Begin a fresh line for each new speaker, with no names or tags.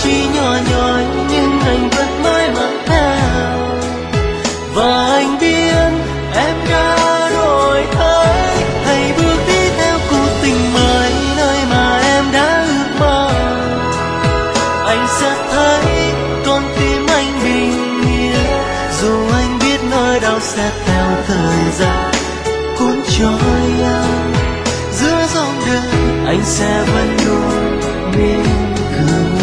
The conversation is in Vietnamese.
chỉ nhỏ nhoi nhưng anh vẫn mãi mang theo. Và anh biết em đã đổi thay, hãy bước đi theo cuộc tình mới nơi mà em đã ước mơ. Anh sẽ thấy con tim anh bình yên, dù anh biết nỗi đau sẽ theo thời gian cuốn trôi anh. Giữa dòng đời anh sẽ vẫn luôn mỉm cười.